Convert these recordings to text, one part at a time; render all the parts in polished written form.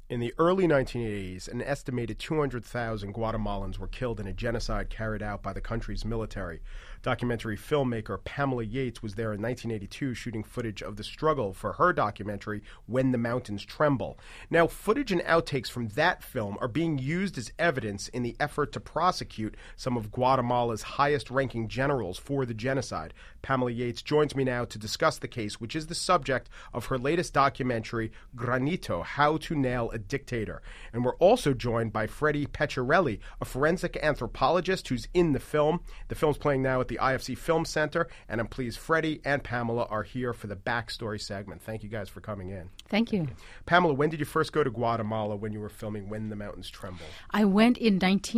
In the early 1980s, an estimated 200,000 Guatemalans were killed in a genocide carried out by the country's military. Documentary filmmaker Pamela Yates was there in 1982 shooting footage of the struggle for her documentary, When the Mountains Tremble. Now, footage and outtakes from that film are being used as evidence in the effort to prosecute some of Guatemala's highest-ranking generals for the genocide. Pamela Yates joins me now to discuss the case, which is the subject of her latest documentary, Granito, How to Nail a Dictator. And we're also joined by Freddie Pecciarelli, a forensic anthropologist who's in the film. The film's playing now at the IFC Film Center, and I'm pleased Freddie and Pamela are here for the backstory segment. Thank you guys for coming in. Thank you. Pamela, when did you first go to Guatemala when you were filming When the Mountains Tremble? I went in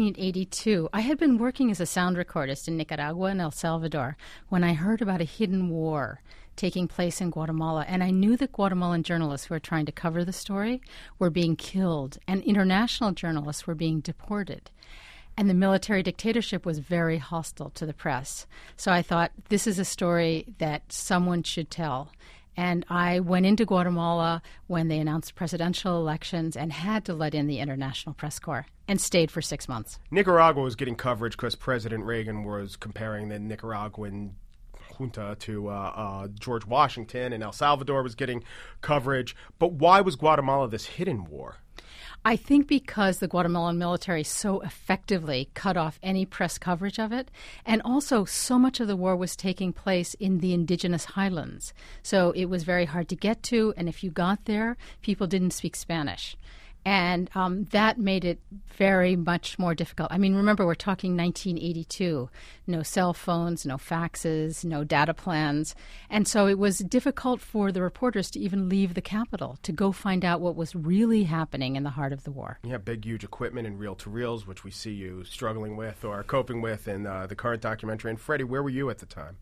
1982. I had been working as a sound recordist in Nicaragua and El Salvador when I heard about a hidden war taking place in Guatemala, and I knew that Guatemalan journalists who were trying to cover the story were being killed, and international journalists were being deported. And the military dictatorship was very hostile to the press. So I thought, this is a story that someone should tell. And I went into Guatemala when they announced presidential elections and had to let in the International Press Corps and stayed for 6 months. Nicaragua was getting coverage because President Reagan was comparing the Nicaraguan junta to George Washington, and El Salvador was getting coverage. But why was Guatemala this hidden war? I think because the Guatemalan military so effectively cut off any press coverage of it, and also so much of the war was taking place in the indigenous highlands. So it was very hard to get to, and if you got there, people didn't speak Spanish. And that made it very much more difficult. I mean, remember, we're talking 1982. No cell phones, no faxes, no data plans. And so it was difficult for the reporters to even leave the capital to go find out what was really happening in the heart of the war. Yeah, big, huge equipment and reel-to-reels, which we see you struggling with or coping with in the current documentary. And Freddie, where were you at the time?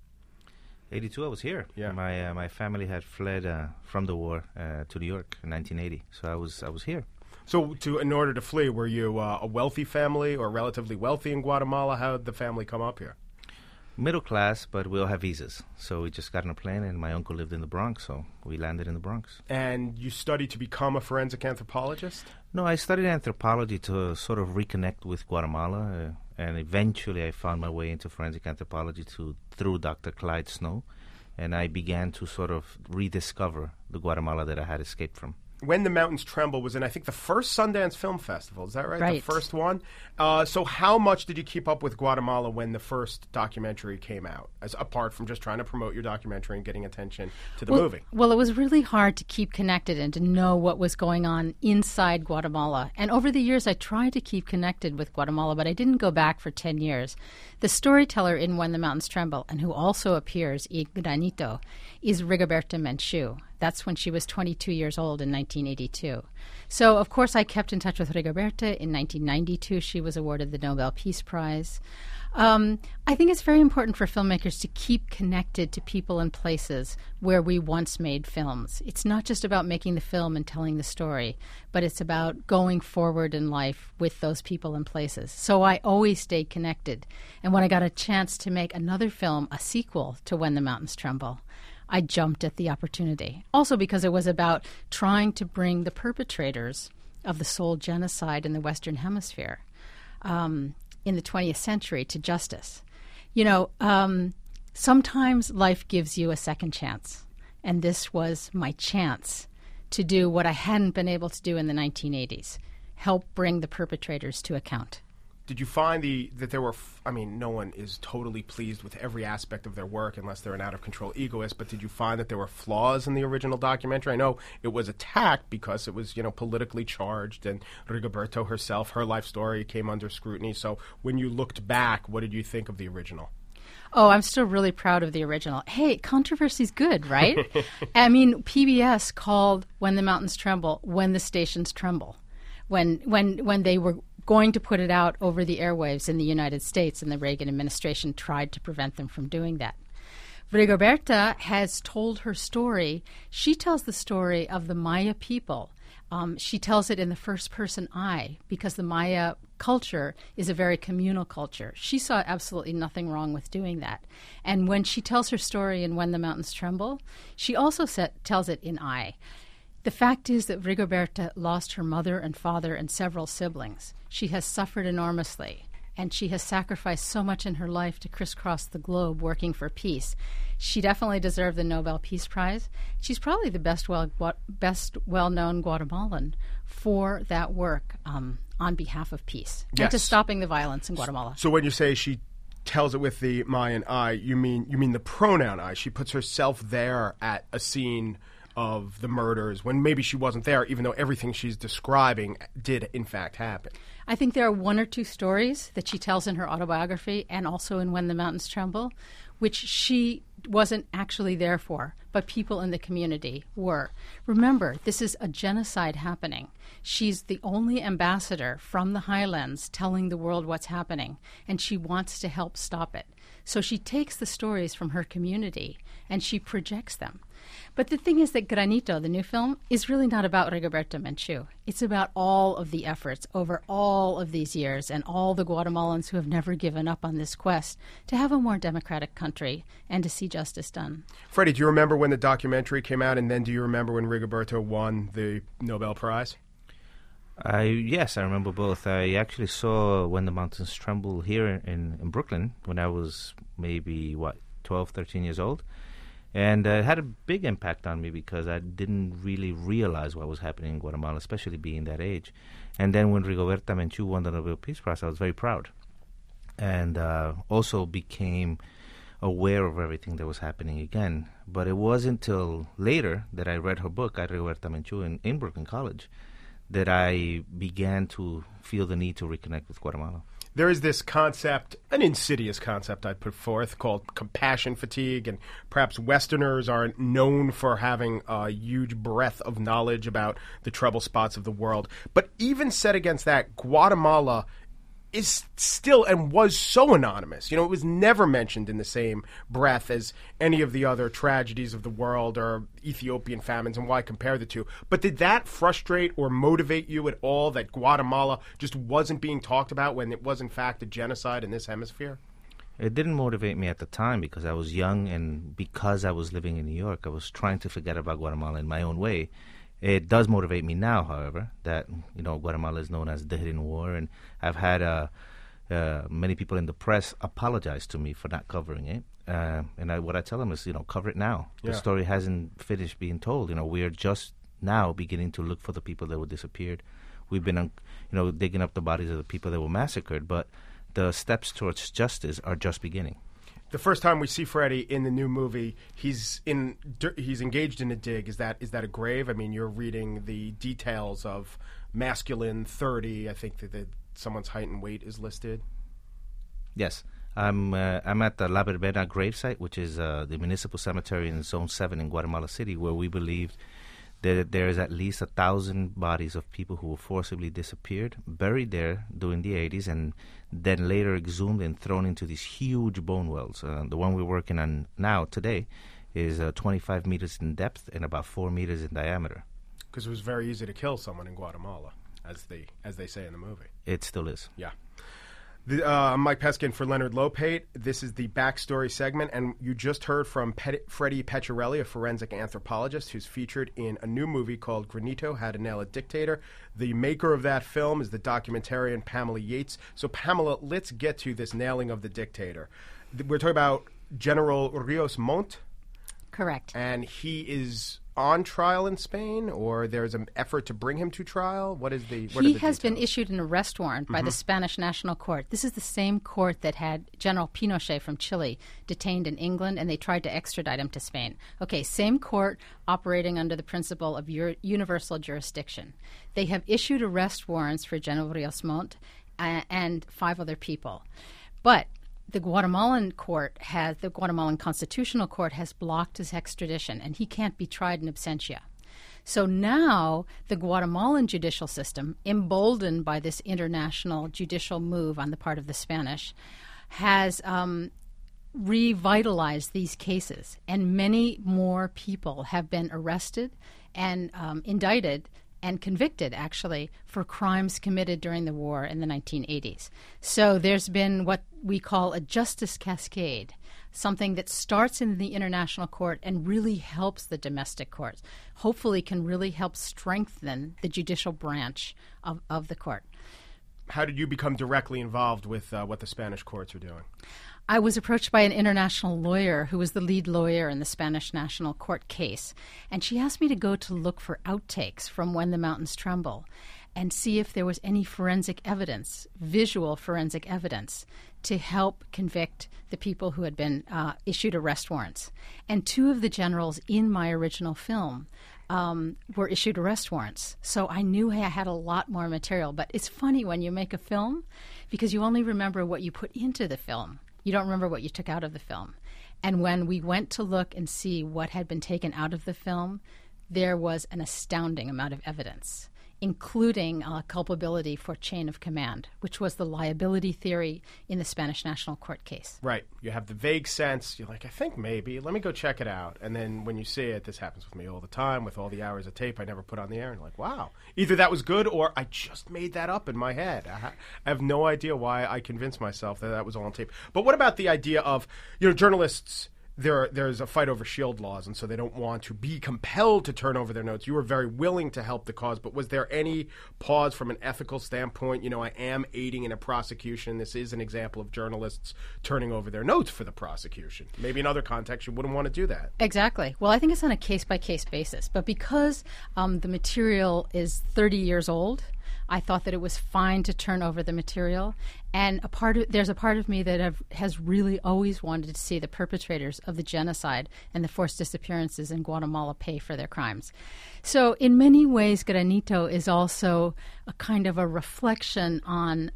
82, I was here. Yeah. My family had fled from the war to New York in 1980, so I was here. So in order to flee, were you a wealthy family or relatively wealthy in Guatemala? How did the family come up here? Middle class, but we all have visas. So we just got on a plane, and my uncle lived in the Bronx, so we landed in the Bronx. And you studied to become a forensic anthropologist? No, I studied anthropology to sort of reconnect with Guatemala, and eventually I found my way into forensic anthropology through Dr. Clyde Snow, and I began to sort of rediscover the Guatemala that I had escaped from. When the Mountains Tremble was in, I think, the first Sundance Film Festival. Is that right? Right. The first one. So how much did you keep up with Guatemala when the first documentary came out, as apart from just trying to promote your documentary and getting attention to the movie? Well, it was really hard to keep connected and to know what was going on inside Guatemala. And over the years, I tried to keep connected with Guatemala, but I didn't go back for 10 years. The storyteller in When the Mountains Tremble, and who also appears in Granito, is Rigoberta Menchú. That's when she was 22 years old in 1982. So, of course, I kept in touch with Rigoberta. In 1992, she was awarded the Nobel Peace Prize. I think it's very important for filmmakers to keep connected to people and places where we once made films. It's not just about making the film and telling the story, but it's about going forward in life with those people and places. So I always stayed connected. And when I got a chance to make another film, a sequel to When the Mountains Tremble, I jumped at the opportunity. Also because it was about trying to bring the perpetrators of the Seoul genocide in the Western Hemisphere in the 20th century to justice. You know, sometimes life gives you a second chance, and this was my chance to do what I hadn't been able to do in the 1980s, help bring the perpetrators to account. Did you find that there were, no one is totally pleased with every aspect of their work unless they're an out-of-control egoist, but did you find that there were flaws in the original documentary? I know it was attacked because it was, politically charged, and Rigoberta herself, her life story came under scrutiny. So when you looked back, what did you think of the original? Oh, I'm still really proud of the original. Hey, controversy's good, right? I mean, PBS called When the Mountains Tremble, When the Stations Tremble. When they were going to put it out over the airwaves in the United States, and the Reagan administration tried to prevent them from doing that. Rigoberta has told her story. She tells the story of the Maya people. She tells it in the first person I, because the Maya culture is a very communal culture. She saw absolutely nothing wrong with doing that. And when she tells her story in When the Mountains Tremble, she also tells it in I. The fact is that Rigoberta lost her mother and father and several siblings. She has suffered enormously, and she has sacrificed so much in her life to crisscross the globe working for peace. She definitely deserved the Nobel Peace Prize. She's probably the best well-known Guatemalan for that work on behalf of peace and to stopping the violence in Guatemala. So when you say she tells it with the Mayan I, you mean the pronoun I. She puts herself there at a scene of the murders when maybe she wasn't there, even though everything she's describing did in fact happen. I think there are one or two stories that she tells in her autobiography and also in When the Mountains Tremble, which she wasn't actually there for, but people in the community were. Remember, this is a genocide happening. She's the only ambassador from the highlands telling the world what's happening, and she wants to help stop it. So she takes the stories from her community and she projects them. But the thing is that Granito, the new film, is really not about Rigoberta Menchú. It's about all of the efforts over all of these years and all the Guatemalans who have never given up on this quest to have a more democratic country and to see justice done. Freddie, do you remember when the documentary came out, and then do you remember when Rigoberta won the Nobel Prize? Yes, I remember both. I actually saw When the Mountains Tremble here in Brooklyn when I was maybe, 12, 13 years old. And it had a big impact on me because I didn't really realize what was happening in Guatemala, especially being that age. And then when Rigoberta Menchú won the Nobel Peace Prize, I was very proud. And also became aware of everything that was happening again. But it wasn't until later that I read her book, Rigoberta Menchú, in Brooklyn College, that I began to feel the need to reconnect with Guatemala. There is this concept, an insidious concept I'd put forth, called compassion fatigue, and perhaps Westerners are known for having a huge breadth of knowledge about the trouble spots of the world. But even set against that, Guatemala is still and was so anonymous. It was never mentioned in the same breath as any of the other tragedies of the world or Ethiopian famines, and why compare the two. But did that frustrate or motivate you at all that Guatemala just wasn't being talked about when it was in fact a genocide in this hemisphere? It didn't motivate me at the time because I was young, and because I was living in New York, I was trying to forget about Guatemala in my own way. It does motivate me now, however, that Guatemala is known as the hidden war, and I've had many people in the press apologize to me for not covering it. And what I tell them is, cover it now. Yeah. The story hasn't finished being told. We are just now beginning to look for the people that were disappeared. We've been, digging up the bodies of the people that were massacred, but the steps towards justice are just beginning. The first time we see Freddie in the new movie, he's engaged in a dig. Is that a grave? I mean, you're reading the details of masculine 30. I think that someone's height and weight is listed. Yes, I'm at the La Verbena gravesite, which is the municipal cemetery in Zone 7 in Guatemala City, where we believe that there is at least 1,000 bodies of people who were forcibly disappeared, buried there during the 80s, and then later exhumed and thrown into these huge bone wells. The one we're working on now, today, is 25 meters in depth and about 4 meters in diameter. Because it was very easy to kill someone in Guatemala, as they say in the movie. It still is. Yeah. I'm Mike Peskin for Leonard Lopate. This is the Backstory segment, and you just heard from Freddie Petrielli, a forensic anthropologist who's featured in a new movie called Granito, How to Nail a Dictator. The maker of that film is the documentarian Pamela Yates. So, Pamela, let's get to this nailing of the dictator. We're talking about General Rios Montt. Correct. And he is on trial in Spain, or there's an effort to bring him to trial? What is the? He has been issued an arrest warrant by the Spanish National Court. This is the same court that had General Pinochet from Chile detained in England, and they tried to extradite him to Spain. Okay, same court operating under the principle of universal jurisdiction. They have issued arrest warrants for General Rios Montt and 5 other people, but the Guatemalan Constitutional Court has blocked his extradition, and he can't be tried in absentia. So now the Guatemalan judicial system, emboldened by this international judicial move on the part of the Spanish, has revitalized these cases, and many more people have been arrested and indicted and convicted, actually, for crimes committed during the war in the 1980s. So there's been what we call a justice cascade, something that starts in the international court and really helps the domestic courts, hopefully can really help strengthen the judicial branch of the court. How did you become directly involved with what the Spanish courts are doing? I was approached by an international lawyer who was the lead lawyer in the Spanish National Court case, and she asked me to go to look for outtakes from When the Mountains Tremble and see if there was any forensic evidence, visual forensic evidence, to help convict the people who had been issued arrest warrants. And two of the generals in my original film were issued arrest warrants. So I knew I had a lot more material. But it's funny when you make a film because you only remember what you put into the film. You don't remember what you took out of the film. And when we went to look and see what had been taken out of the film, there was an astounding amount of evidence, including culpability for chain of command, which was the liability theory in the Spanish National Court case. Right. You have the vague sense. You're like, I think maybe. Let me go check it out. And then when you see it, this happens with me all the time, with all the hours of tape I never put on the air. And you're like, wow. Either that was good or I just made that up in my head. I have no idea why I convinced myself that was all on tape. But what about the idea of, journalists... There's a fight over shield laws, and so they don't want to be compelled to turn over their notes. You were very willing to help the cause, but was there any pause from an ethical standpoint? I am aiding in a prosecution. This is an example of journalists turning over their notes for the prosecution. Maybe in other contexts you wouldn't want to do that. Exactly. Well, I think it's on a case-by-case basis. But because the material is 30 years old, I thought that it was fine to turn over the material. And there's a part of me that has really always wanted to see the perpetrators of the genocide and the forced disappearances in Guatemala pay for their crimes. So in many ways, Granito is also a kind of a reflection on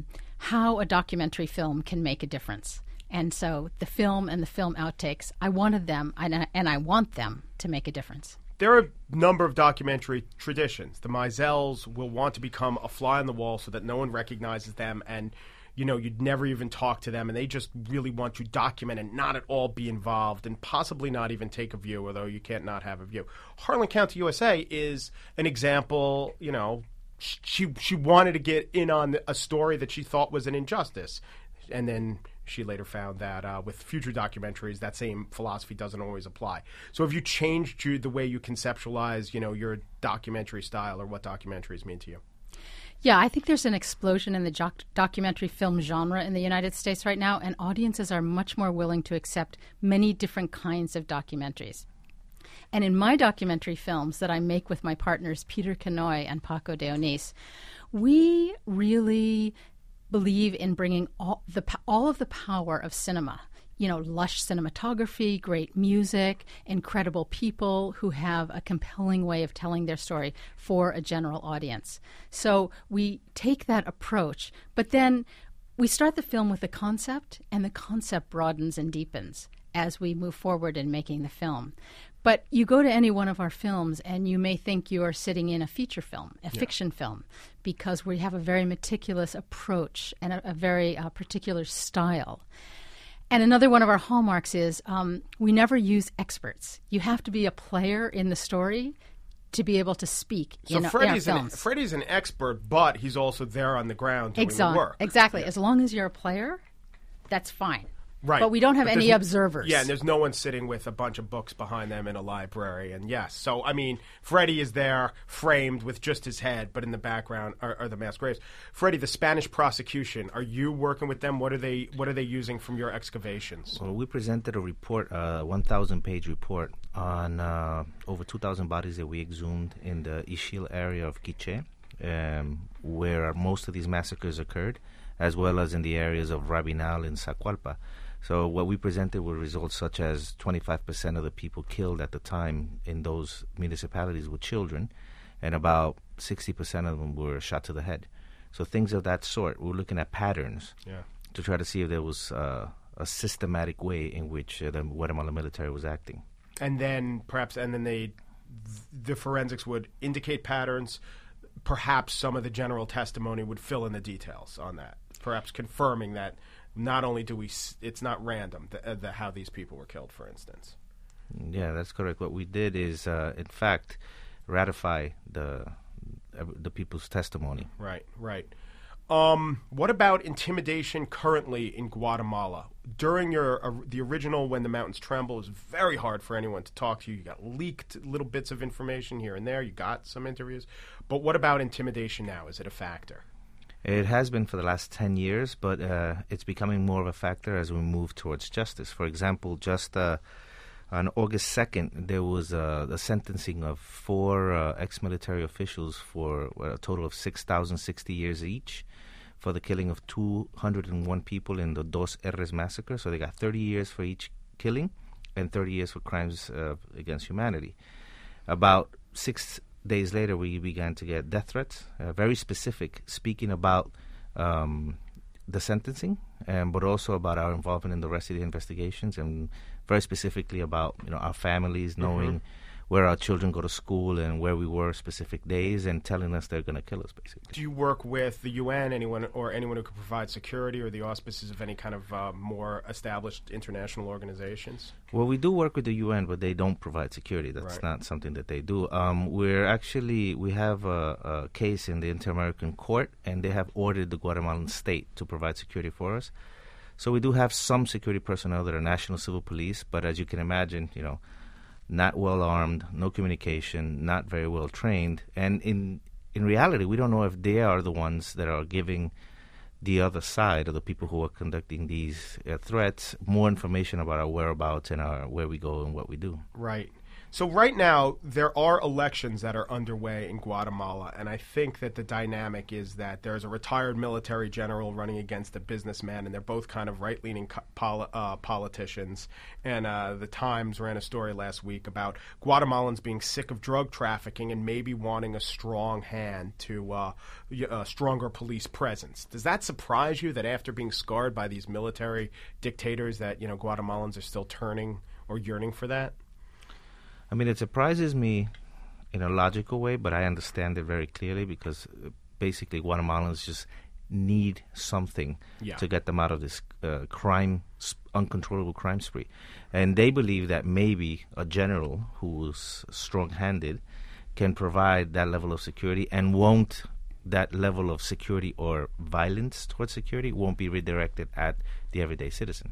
how a documentary film can make a difference. And so the film and the film outtakes, I wanted them, and I want them to make a difference. There are a number of documentary traditions. The Meisels will want to become a fly on the wall so that no one recognizes them, and you'd never even talk to them, and they just really want to document and not at all be involved and possibly not even take a view, although you can't not have a view. Harlan County, USA is an example. She wanted to get in on a story that she thought was an injustice, and then she later found that with future documentaries, that same philosophy doesn't always apply. So have you changed the way you conceptualize, your documentary style or what documentaries mean to you? Yeah, I think there's an explosion in the documentary film genre in the United States right now, and audiences are much more willing to accept many different kinds of documentaries. And in my documentary films that I make with my partners, Peter Canoy and Paco de Onís, we really believe in bringing all of the power of cinema, lush cinematography, great music, incredible people who have a compelling way of telling their story for a general audience. So we take that approach, but then we start the film with a concept, and the concept broadens and deepens as we move forward in making the film. But you go to any one of our films and you may think you are sitting in a feature film, a fiction film, because we have a very meticulous approach and a very particular style. And another one of our hallmarks is we never use experts. You have to be a player in the story to be able to speak in our films. Freddie's an expert, but he's also there on the ground doing the work. Exactly. Yeah. As long as you're a player, that's fine. Right. But we don't have any observers. Yeah, and there's no one sitting with a bunch of books behind them in a library. And yes, so, Freddie is there framed with just his head, but in the background are the mass graves. Freddie, the Spanish prosecution, are you working with them? What are they using from your excavations? Well, we presented a report, a 1,000-page report on over 2,000 bodies that we exhumed in the Ixil area of Quiché, where most of these massacres occurred, as well as in the areas of Rabinal and Zacualpa. So what we presented were results such as 25% of the people killed at the time in those municipalities were children, and about 60% of them were shot to the head. So things of that sort. We're looking at patterns to try to see if there was a systematic way in which the Guatemala military was acting. And then the forensics would indicate patterns. Perhaps some of the general testimony would fill in the details on that, perhaps confirming that not only it's not random how these people were killed, for instance. Yeah, that's correct. What we did is, in fact, ratify the the people's testimony. Right, right. What about intimidation currently in Guatemala? During the original When the Mountains Tremble, it was very hard for anyone to talk to you. You got leaked little bits of information here and there. You got some interviews. But what about intimidation now? Is it a factor? It has been for the last 10 years, but it's becoming more of a factor as we move towards justice. For example, just on August 2nd, there was the sentencing of 4 ex-military officials for a total of 6,060 years each for the killing of 201 people in the Dos R's massacre. So they got 30 years for each killing and 30 years for crimes against humanity. About 6 days later, we began to get death threats, very specific, speaking about the sentencing, but also about our involvement in the rest of the investigations, and very specifically about our families knowing where our children go to school and where we were specific days, and telling us they're going to kill us, basically. Do you work with the UN, anyone who could provide security or the auspices of any kind of more established international organizations? Well, we do work with the UN, but they don't provide security. That's not something that they do. We have a case in the Inter-American Court, and they have ordered the Guatemalan state to provide security for us. So we do have some security personnel that are national civil police, but as you can imagine, not well armed, no communication, not very well trained, and in reality, we don't know if they are the ones that are giving the other side, or the people who are conducting these threats, more information about our whereabouts and where we go and what we do. Right. So right now, there are elections that are underway in Guatemala, and I think that the dynamic is that there's a retired military general running against a businessman, and they're both kind of right-leaning politicians. And the Times ran a story last week about Guatemalans being sick of drug trafficking and maybe wanting a strong hand to a stronger police presence. Does that surprise you that after being scarred by these military dictators that, Guatemalans are still turning or yearning for that? I mean, it surprises me in a logical way, but I understand it very clearly, because basically Guatemalans just need something to get them out of this uncontrollable crime spree. And they believe that maybe a general who's strong-handed can provide that level of security, and that level of security or violence towards security won't be redirected at the everyday citizen.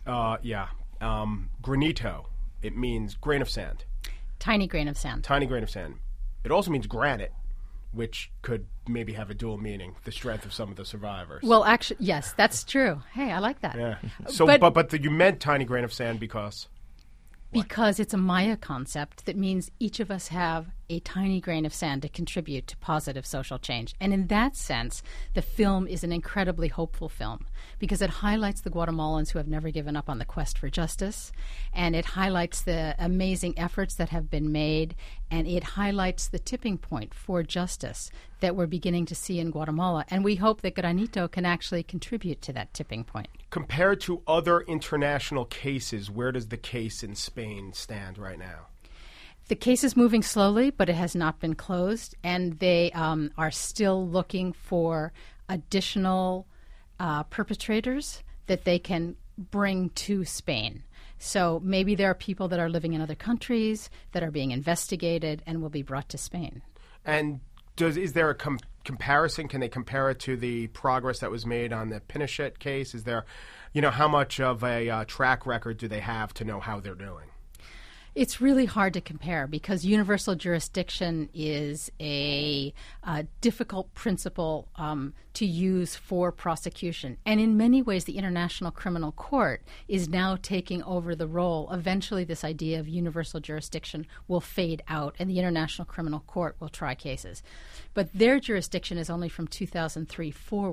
Granito, it means grain of sand. Tiny grain of sand. Tiny grain of sand. It also means granite, which could maybe have a dual meaning, the strength of some of the survivors. Well, actually, yes, that's true. Hey, I like that. Yeah. So, but you meant tiny grain of sand because? Because it's a Maya concept that means each of us have a tiny grain of sand to contribute to positive social change. And in that sense, the film is an incredibly hopeful film, because it highlights the Guatemalans who have never given up on the quest for justice, and it highlights the amazing efforts that have been made, and it highlights the tipping point for justice that we're beginning to see in Guatemala. And we hope that Granito can actually contribute to that tipping point. Compared to other international cases, where does the case in Spain stand right now? The case is moving slowly, but it has not been closed, and they are still looking for additional perpetrators that they can bring to Spain. So maybe there are people that are living in other countries that are being investigated and will be brought to Spain. And is there a comparison? Can they compare it to the progress that was made on the Pinochet case? Is there, how much of a track record do they have to know how they're doing? It's really hard to compare, because universal jurisdiction is a difficult principle to use for prosecution. And in many ways, the International Criminal Court is now taking over the role. Eventually, this idea of universal jurisdiction will fade out, and the International Criminal Court will try cases. But their jurisdiction is only from 2002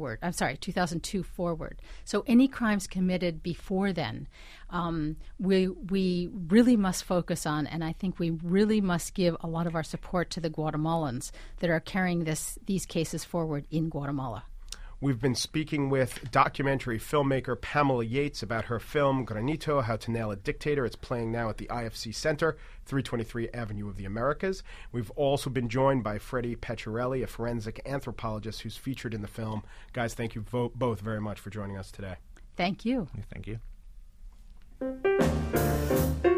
forward. So any crimes committed before then, we really must focus on, and I think we really must give a lot of our support to the Guatemalans that are carrying these cases forward in Guatemala. We've been speaking with documentary filmmaker Pamela Yates about her film Granito, How to Nail a Dictator. It's playing now at the IFC Center, 323 Avenue of the Americas. We've also been joined by Freddie Pecciarelli, a forensic anthropologist who's featured in the film. Guys, thank you both very much for joining us today. Thank you. Thank you.